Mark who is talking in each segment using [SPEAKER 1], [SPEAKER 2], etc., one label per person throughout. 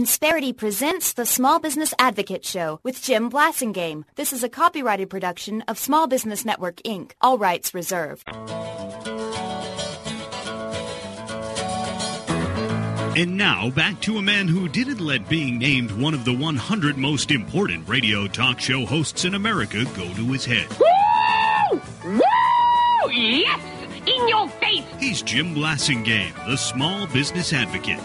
[SPEAKER 1] Insperity presents the Small Business Advocate Show with Jim Blasingame. This is a copyrighted production of Small Business Network, Inc., all rights reserved.
[SPEAKER 2] And now, back to a man who didn't let being named one of the 100 most important radio talk show hosts in America go to his head.
[SPEAKER 3] Woo! Woo! Yes! In your face!
[SPEAKER 2] He's Jim Blasingame, the Small Business Advocate.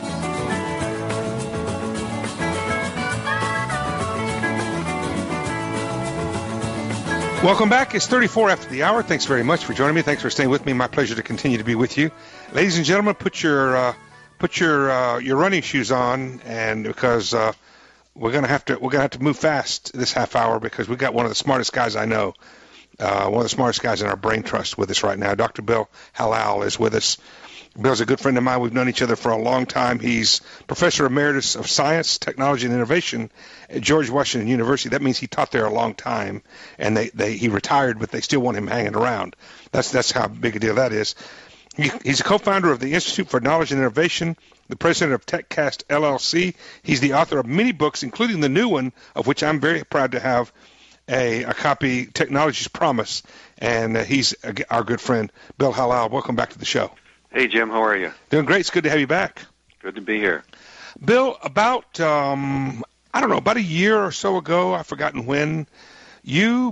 [SPEAKER 4] Welcome back. It's 34 after the hour. Thanks very much for joining me. Thanks for staying with me. My pleasure to continue to be with you. Ladies and gentlemen, put your running shoes on, and because we're gonna have to move fast this half hour because we got one of the smartest guys I know, one of the smartest guys in our brain trust with us right now. Dr. Bill Hallal is with us. Bill's a good friend of mine. We've known each other for a long time. He's Professor Emeritus of Science, Technology, and Innovation at George Washington University. That means he taught there a long time, and he retired, but they still want him hanging around. That's how big a deal that is. He's a co-founder of the Institute for Knowledge and Innovation, the president of TechCast LLC. He's the author of many books, including the new one, of which I'm very proud to have a copy, Technology's Promise, and he's our good friend, Bill Hallal. Welcome back to the show.
[SPEAKER 5] Hey, Jim, how are you?
[SPEAKER 4] Doing great. It's good to have you back.
[SPEAKER 5] Good to be here.
[SPEAKER 4] Bill, about, about a year or so ago, I've forgotten when, you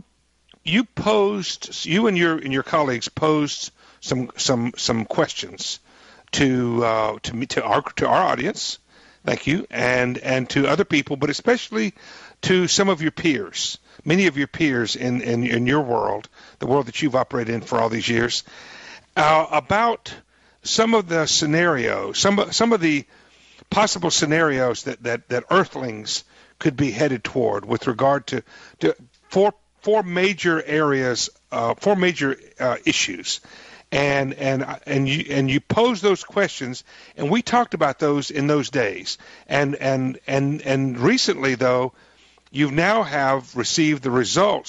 [SPEAKER 4] and your colleagues posed some questions to our audience, thank you, and to other people, but especially to some of your peers, many of your peers in your world, the world that you've operated in for all these years, about some of the scenarios, some of the possible scenarios that Earthlings could be headed toward with regard to four major areas, four major issues. And you posed those questions, and we talked about those in those days. And recently, though, you now have received the results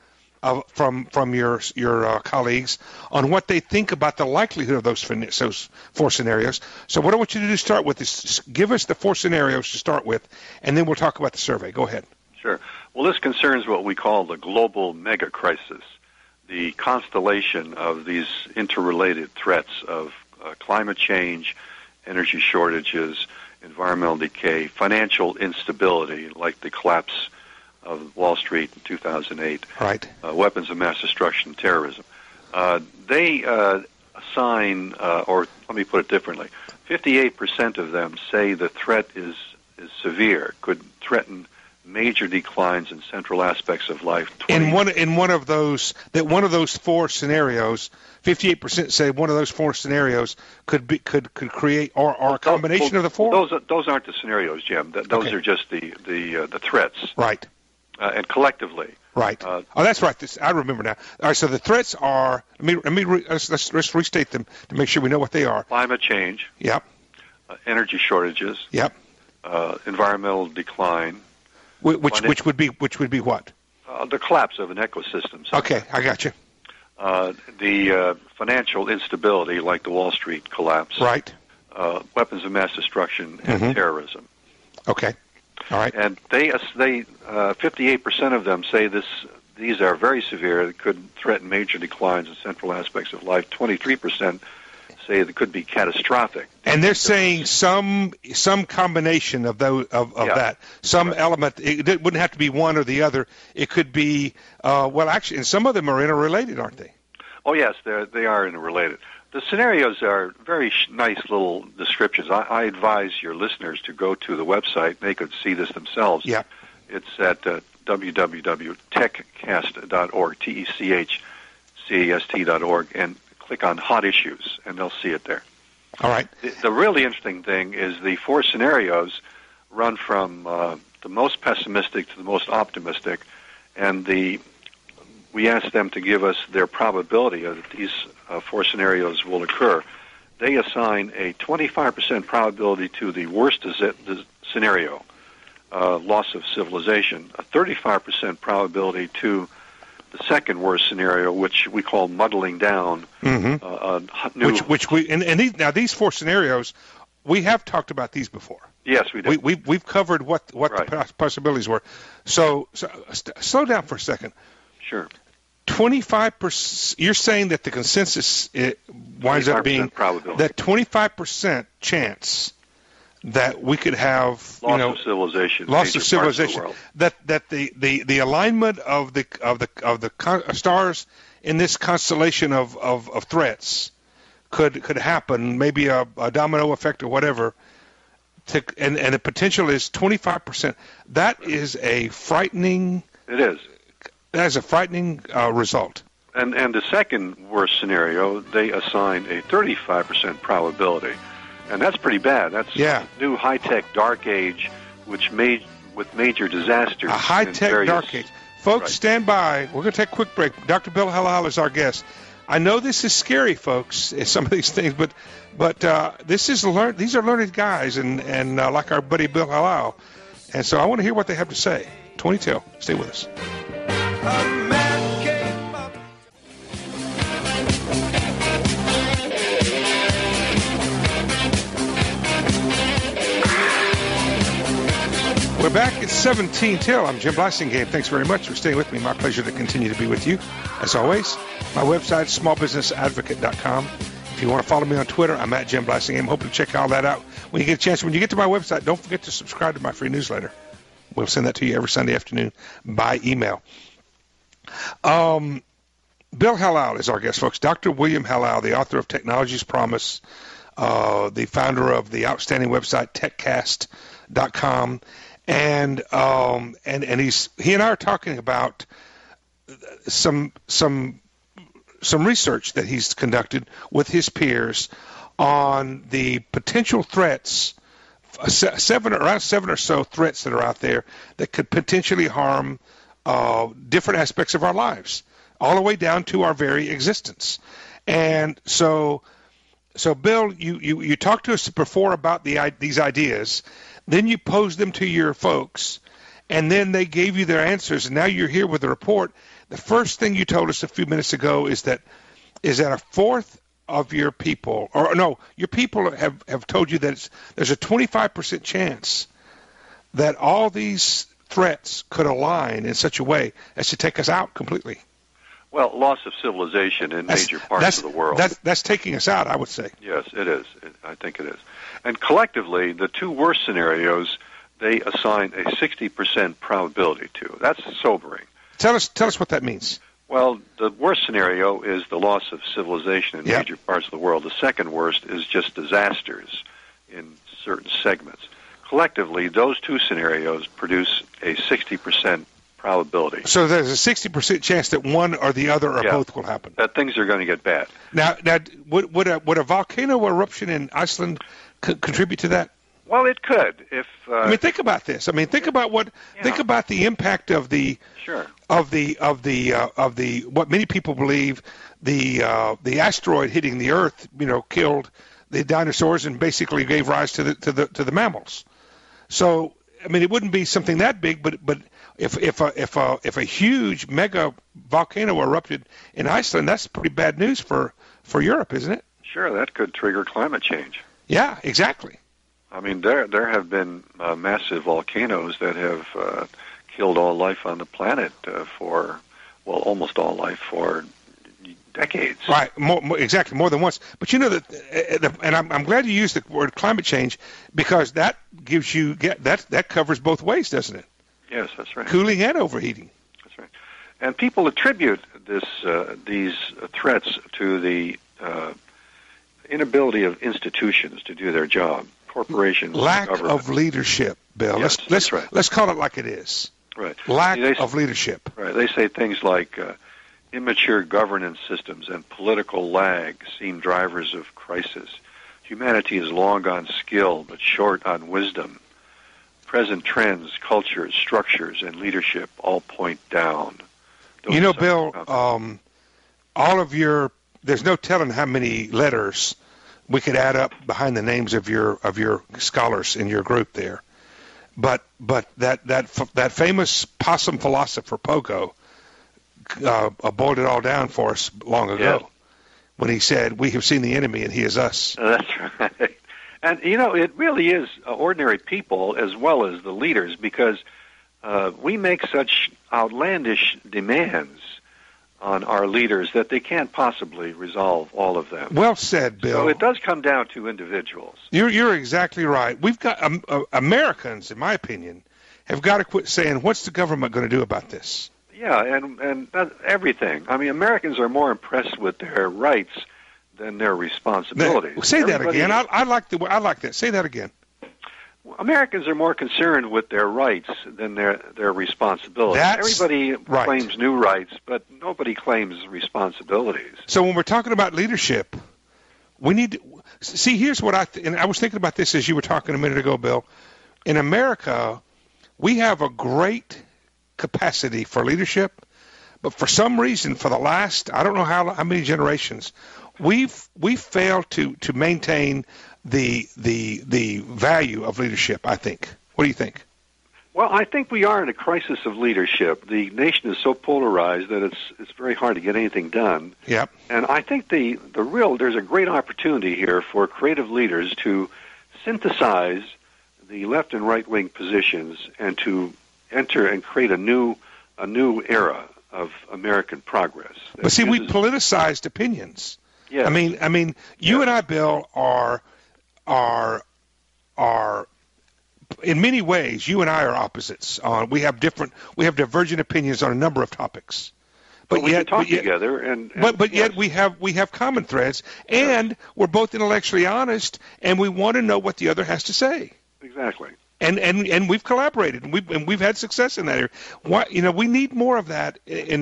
[SPEAKER 4] from your colleagues on what they think about the likelihood of those four scenarios. So what I want you to do to start with is give us the four scenarios to start with, and then we'll talk about the survey. Go ahead.
[SPEAKER 5] Sure. Well, this concerns what we call the global mega crisis, the constellation of these interrelated threats of climate change, energy shortages, environmental decay, financial instability, like the collapse of Wall Street in 2008,
[SPEAKER 4] right?
[SPEAKER 5] Weapons of mass destruction, terrorism. They assign, or let me put it differently, 58% of them say the threat is severe, could threaten major declines in central aspects of life.
[SPEAKER 4] In one of those four scenarios, 58% say one of those four scenarios could create or a combination of the four.
[SPEAKER 5] Those aren't the scenarios, Jim. Those are just the threats.
[SPEAKER 4] Right.
[SPEAKER 5] And collectively.
[SPEAKER 4] Right. That's right. I remember now. All right. So the threats are. Let's restate them to make sure we know what they are.
[SPEAKER 5] Climate change.
[SPEAKER 4] Yep.
[SPEAKER 5] Energy shortages.
[SPEAKER 4] Yep.
[SPEAKER 5] Environmental decline.
[SPEAKER 4] Which would be what?
[SPEAKER 5] The collapse of an ecosystem.
[SPEAKER 4] Okay, I got you.
[SPEAKER 5] The financial instability, like the Wall Street collapse.
[SPEAKER 4] Right.
[SPEAKER 5] Weapons of mass destruction and terrorism.
[SPEAKER 4] Okay. All right.
[SPEAKER 5] And they 58% of them say these are very severe. It could threaten major declines in central aspects of life. 23% say it could be catastrophic.
[SPEAKER 4] And they're saying some combination of that, some element. It wouldn't have to be one or the other. It could be actually, and some of them are interrelated, aren't they?
[SPEAKER 5] Oh yes, they are interrelated. The scenarios are very nice little descriptions. I advise your listeners to go to the website. They could see this themselves.
[SPEAKER 4] Yeah.
[SPEAKER 5] It's at www.techcast.org, TECHCAST.org, and click on Hot Issues, and they'll see it there.
[SPEAKER 4] All right.
[SPEAKER 5] The really interesting thing is the four scenarios run from the most pessimistic to the most optimistic, and we asked them to give us their probability of these four scenarios will occur. They assign a 25% probability to the worst scenario, loss of civilization, a 35% probability to the second worst scenario, which we call muddling down.
[SPEAKER 4] Now these four scenarios, we have talked about these before.
[SPEAKER 5] Yes, we do.
[SPEAKER 4] We've covered what the possibilities were. So slow down for a second.
[SPEAKER 5] Sure.
[SPEAKER 4] 25%. You're saying that the consensus winds up being
[SPEAKER 5] probability.
[SPEAKER 4] That 25% chance that we could have
[SPEAKER 5] loss of civilization.
[SPEAKER 4] That the alignment of the stars in this constellation of threats could happen, maybe a domino effect or whatever. And the potential is 25%. That is a frightening.
[SPEAKER 5] It is.
[SPEAKER 4] That is a frightening result.
[SPEAKER 5] And the second worst scenario, they assign a 35% probability, and that's pretty bad. That's new high-tech dark age, with major disasters.
[SPEAKER 4] A high-tech dark age. Folks, stand by. We're going to take a quick break. Dr. Bill Hallal is our guest. I know this is scary, folks, some of these things, but these are learned guys, and like our buddy Bill Hallal, and so I want to hear what they have to say. 20 till. Stay with us. We're back at 17 till. I'm Jim Blasingame. Thanks very much for staying with me. My pleasure to continue to be with you. As always, my website is smallbusinessadvocate.com. If you want to follow me on Twitter, I'm at Jim Blasingame. Hope to check all that out when you get a chance. When you get to my website, don't forget to subscribe to my free newsletter. We'll send that to you every Sunday afternoon by email. Bill Hallal is our guest, folks. Dr. William Hallal, the author of Technology's Promise, the founder of the outstanding website techcast.com. And he and I are talking about some research that he's conducted with his peers on the potential threats, around seven or so threats that are out there that could potentially harm different aspects of our lives, all the way down to our very existence. And so Bill, you talked to us before about these ideas. Then you posed them to your folks, and then they gave you their answers, and now you're here with a report. The first thing you told us a few minutes ago is that a fourth of your people, your people have told you that there's a 25% chance that all these threats could align in such a way as to take us out completely.
[SPEAKER 5] Well, loss of civilization in major parts of the world.
[SPEAKER 4] That's taking us out, I would say.
[SPEAKER 5] Yes, it is. I think it is. And collectively, the two worst scenarios, they assign a 60% probability to. That's sobering.
[SPEAKER 4] Tell us what that means.
[SPEAKER 5] Well, the worst scenario is the loss of civilization in major parts of the world. The second worst is just disasters in certain segments. Collectively, those two scenarios produce a 60% probability.
[SPEAKER 4] So there's a 60% chance that one or the other or both will happen.
[SPEAKER 5] That things are going to get bad.
[SPEAKER 4] Now, would a volcano eruption in Iceland contribute to that?
[SPEAKER 5] Well, it could.
[SPEAKER 4] Think about this. Think about think about the impact of the what many people believe the asteroid hitting the Earth, killed the dinosaurs and basically gave rise to the mammals. So, it wouldn't be something that big, but if a huge mega volcano erupted in Iceland, that's pretty bad news for Europe, isn't it?
[SPEAKER 5] Sure, that could trigger climate change.
[SPEAKER 4] Yeah, exactly.
[SPEAKER 5] There have been massive volcanoes that have killed all life on the planet almost all life for decades.
[SPEAKER 4] Right, exactly, more than once. But and I'm glad you used the word climate change, because that gives you that covers both ways, doesn't it?
[SPEAKER 5] Yes, that's right.
[SPEAKER 4] Cooling and overheating.
[SPEAKER 5] That's right. And people attribute these threats to the inability of institutions to do their job. Corporations,
[SPEAKER 4] lack
[SPEAKER 5] government.
[SPEAKER 4] Of leadership, Bill.
[SPEAKER 5] Yes,
[SPEAKER 4] let's call it like it is.
[SPEAKER 5] Right.
[SPEAKER 4] Lack of leadership.
[SPEAKER 5] Right. They say things like immature governance systems and political lag seem drivers of crisis. Humanity is long on skill but short on wisdom. Present trends, cultures, structures, and leadership all point down.
[SPEAKER 4] Bill, all of there's no telling how many letters we could add up behind the names of your scholars in your group there. But that famous possum philosopher Pogo boiled it all down for us long ago when he said, "We have seen the enemy and he is us."
[SPEAKER 5] That's right. And, it really is ordinary people as well as the leaders, because we make such outlandish demands on our leaders that they can't possibly resolve all of them.
[SPEAKER 4] Well said, Bill.
[SPEAKER 5] So it does come down to individuals.
[SPEAKER 4] You're exactly right. We've got Americans, in my opinion, have got to quit saying, what's the government going to do about this?
[SPEAKER 5] Yeah, and that's everything. I mean, Americans are more impressed with their rights than their responsibilities.
[SPEAKER 4] Say that again. I like that. Say that again.
[SPEAKER 5] Americans are more concerned with their rights than their responsibilities. Everybody claims new rights, but nobody claims responsibilities.
[SPEAKER 4] So when we're talking about leadership, we need to see. Here's what and I was thinking about this as you were talking a minute ago, Bill. In America, we have a great capacity for leadership, but for some reason, for the last, I don't know how many generations, we've failed to maintain the value of leadership, I think. What do you think?
[SPEAKER 5] Well, I think we are in a crisis of leadership. The nation is so polarized that it's very hard to get anything done.
[SPEAKER 4] Yep.
[SPEAKER 5] And I think there's a great opportunity here for creative leaders to synthesize the left and right wing positions and to enter and create a new era of American progress.
[SPEAKER 4] But see, we politicized opinions.
[SPEAKER 5] Yes.
[SPEAKER 4] I mean, you and I, Bill, are in many ways, you and I are opposites. We have divergent opinions on a number of topics.
[SPEAKER 5] But we can talk together,
[SPEAKER 4] but yet we have common threads, and we're both intellectually honest, and we want to know what the other has to say.
[SPEAKER 5] Exactly.
[SPEAKER 4] And we've collaborated, and we've had success in that area. We need more of that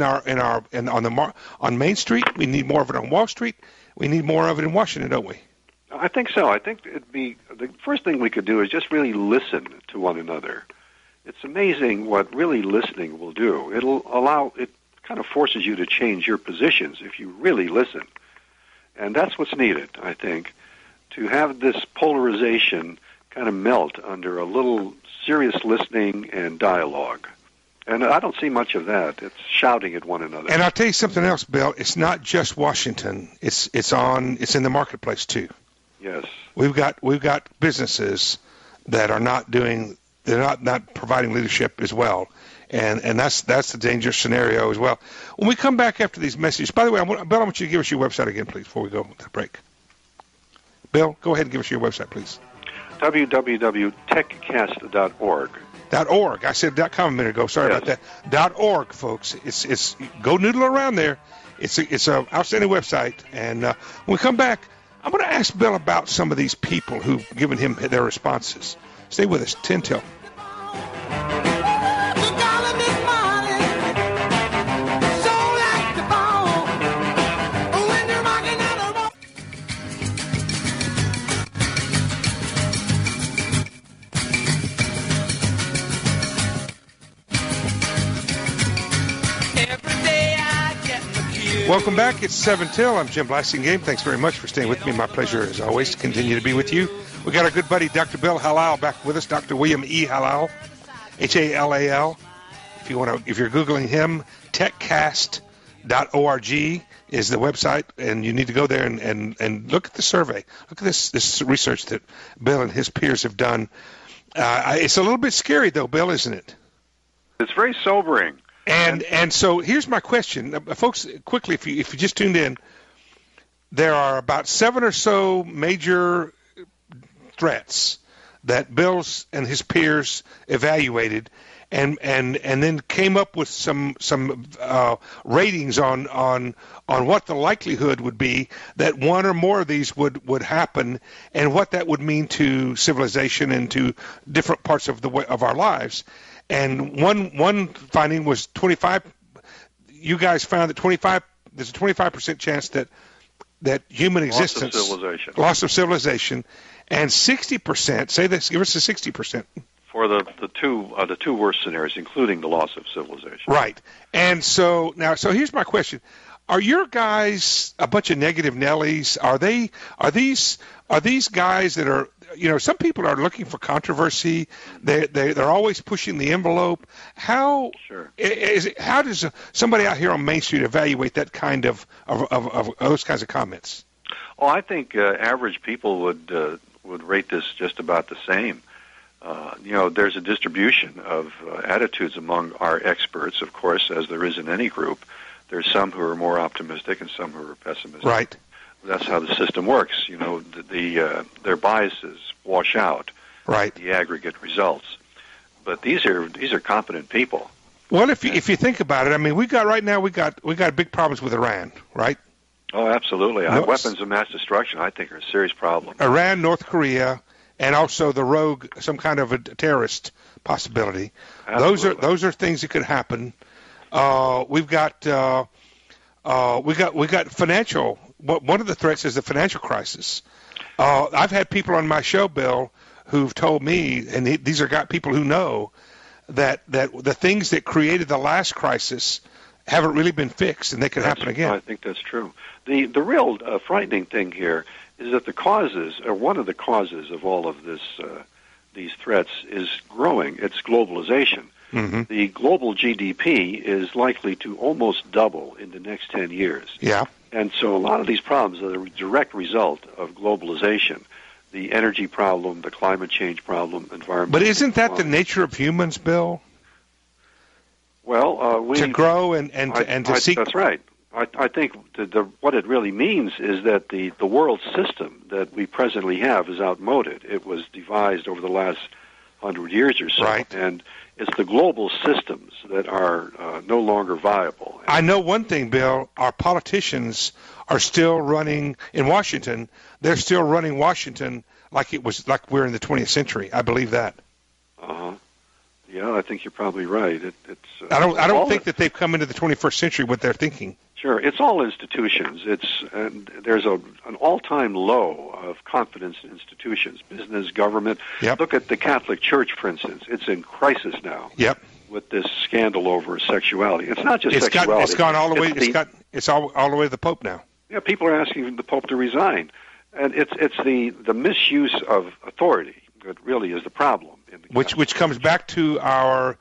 [SPEAKER 4] on Main Street. We need more of it on Wall Street. We need more of it in Washington, don't we?
[SPEAKER 5] I think so. I think the first thing we could do is just really listen to one another. It's amazing what really listening will do. It kind of forces you to change your positions if you really listen. And that's what's needed, I think, to have this polarization kind of melt under a little serious listening and dialogue. And I don't see much of that. It's shouting at one another.
[SPEAKER 4] And I'll tell you something else, Bill. It's not just Washington. It's in the marketplace too.
[SPEAKER 5] Yes.
[SPEAKER 4] We've got businesses that are not providing leadership as well. And that's the dangerous scenario as well. When we come back after these messages, by the way, Bill, I want you to give us your website again, please, before we go to the break. Bill, go ahead and give us your website, please.
[SPEAKER 5] www.techcast.org.
[SPEAKER 4] .org. I said .com a minute ago. Sorry about that. .org, folks. It's go noodle around there. It's a outstanding website. And when we come back, I'm going to ask Bill about some of these people who've given him their responses. Stay with us. 10 till. Welcome back. It's 7 till. I'm Jim Blasingame. Thanks very much for staying with me. My pleasure, as always, to continue to be with you. We got our good buddy, Dr. Bill Halal, back with us. Dr. William E. Halal, Halal. If you're Googling him, techcast.org is the website, and you need to go there and look at the survey. Look at this research that Bill and his peers have done. It's a little bit scary, though, Bill, isn't it?
[SPEAKER 5] It's very sobering.
[SPEAKER 4] And so here's my question, folks. Quickly, if you just tuned in, there are about 7 or so major threats that Bill's and his peers evaluated, and then came up with some ratings on what the likelihood would be that one or more of these would happen, and what that would mean to civilization and to different parts of our lives. And one finding was 25. You guys found that there's a 25% chance that human existence, loss of civilization, and 60%. Say this. Give us a 60%.
[SPEAKER 5] For the two worst scenarios, including the loss of civilization.
[SPEAKER 4] Right. And so here's my question: are your guys a bunch of negative Nellies? Are these guys that are? Some people are looking for controversy. They're always pushing the envelope. How does somebody out here on Main Street evaluate that kind of those kinds of comments?
[SPEAKER 5] Well, I think average people would would rate this just about the same. There's a distribution of attitudes among our experts, of course, as there is in any group. There's some who are more optimistic and some who are pessimistic.
[SPEAKER 4] Right.
[SPEAKER 5] That's how the system works. Their biases wash out.
[SPEAKER 4] Right.
[SPEAKER 5] The aggregate results. But these are competent people.
[SPEAKER 4] Well, if you think about it, I mean, we got big problems with Iran, right?
[SPEAKER 5] Oh, absolutely. Weapons of mass destruction, I think, are a serious problem.
[SPEAKER 4] Iran, North Korea, and also the rogue, some kind of a terrorist possibility.
[SPEAKER 5] Absolutely.
[SPEAKER 4] Those are things that could happen. We've got financial. One of the threats is the financial crisis. I've had people on my show, Bill, who've told me, and these are people who know that the things that created the last crisis haven't really been fixed, and they could happen again.
[SPEAKER 5] I think that's true. The real frightening thing here is that the causes, or one of the causes of all of this, these threats, is growing. It's globalization.
[SPEAKER 4] Mm-hmm.
[SPEAKER 5] The global GDP is likely to almost double in the next 10 years.
[SPEAKER 4] Yeah.
[SPEAKER 5] And so a lot of these problems are a direct result of globalization. The energy problem, the climate change problem, environment.
[SPEAKER 4] But isn't that the nature of humans, Bill?
[SPEAKER 5] Well,
[SPEAKER 4] to grow and to seek.
[SPEAKER 5] That's right. I think what it really means is that the world system that we presently have is outmoded. It was devised over the last 100 years or so,
[SPEAKER 4] right.
[SPEAKER 5] And it's the global systems that are no longer viable.
[SPEAKER 4] I know one thing, Bill. Our politicians are still running in Washington. They're still running Washington like we're in the 20th century. I believe that.
[SPEAKER 5] Yeah, I think you're probably right.
[SPEAKER 4] I don't think that they've come into the 21st century with their thinking.
[SPEAKER 5] Sure, it's all institutions. There's an all-time low of confidence in institutions, business, government.
[SPEAKER 4] Yep.
[SPEAKER 5] Look at the Catholic Church, for instance. It's in crisis now.
[SPEAKER 4] Yep.
[SPEAKER 5] With this scandal over sexuality. It's not just sexuality.
[SPEAKER 4] It's gone all the way. It's all the way to the Pope now.
[SPEAKER 5] Yeah, people are asking the Pope to resign, and it's the misuse of authority that really is the problem.
[SPEAKER 4] Which comes back to our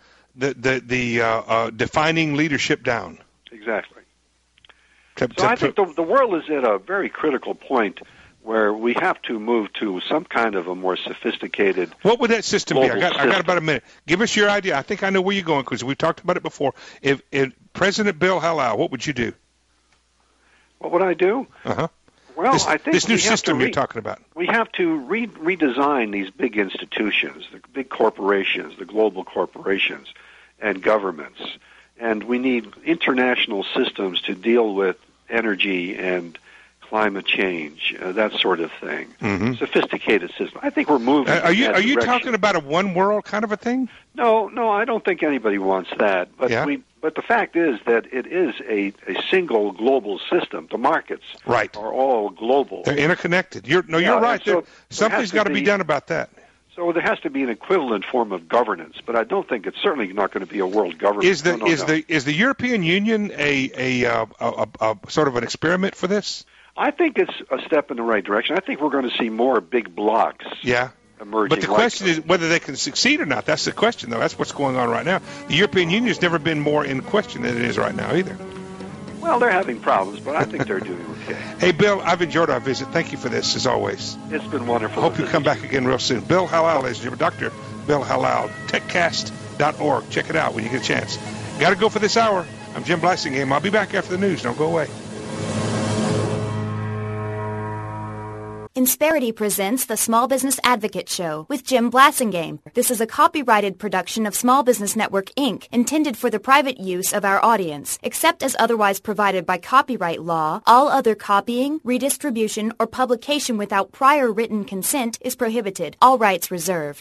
[SPEAKER 4] the defining leadership down.
[SPEAKER 5] Exactly. So I think the world is at a very critical point where we have to move to some kind of a more sophisticated. What would that system be? I
[SPEAKER 4] got about a minute. Give us your idea. I think I know where you're going because we've talked about it before. If President Bill Hallal, what would you do?
[SPEAKER 5] What would I do? Well, I think
[SPEAKER 4] this new system you're talking about.
[SPEAKER 5] We have to redesign these big institutions, the big corporations, the global corporations, and governments. And we need international systems to deal with energy and climate change, that sort of thing.
[SPEAKER 4] Mm-hmm.
[SPEAKER 5] Sophisticated system. I think we're moving.
[SPEAKER 4] Are you talking about a one world kind of a thing?
[SPEAKER 5] No, I don't think anybody wants that. But But the fact is that it is a single global system. The markets are all global.
[SPEAKER 4] They're interconnected. You're right. So something's got to be done about that.
[SPEAKER 5] So there has to be an equivalent form of governance, but I don't think it's certainly not going to be a world government.
[SPEAKER 4] Is the European Union a sort of an experiment for this?
[SPEAKER 5] I think it's a step in the right direction. I think we're going to see more big blocks.
[SPEAKER 4] Yeah.
[SPEAKER 5] Emerging.
[SPEAKER 4] But the question is whether they can succeed or not. That's the question, though. That's what's going on right now. The European Union has never been more in question than it is right now, either.
[SPEAKER 5] Well, they're having problems, but I think they're doing okay.
[SPEAKER 4] Hey, Bill, I've enjoyed our visit. Thank you for this, as always.
[SPEAKER 5] It's been wonderful.
[SPEAKER 4] Hope you come back again real soon. Bill Hallal is your Dr. Bill Hallal, techcast.org. Check it out when you get a chance. Got to go for this hour. I'm Jim Blasingame. I'll be back after the news. Don't go away.
[SPEAKER 1] Insperity presents the Small Business Advocate Show with Jim Blasingame. This is a copyrighted production of Small Business Network, Inc., intended for the private use of our audience. Except as otherwise provided by copyright law, all other copying, redistribution, or publication without prior written consent is prohibited. All rights reserved.